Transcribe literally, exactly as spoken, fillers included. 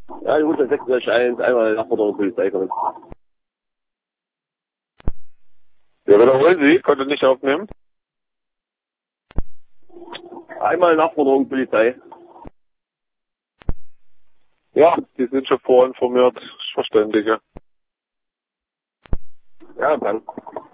Ja, die hundertsechsunddreißig eins, einmal Nachforderung Polizei kommen. Ja, wiederholen Sie, konnte nicht aufnehmen. Einmal Nachforderung Polizei. Ja, die sind schon vorinformiert, ich verständige. Ja, dann.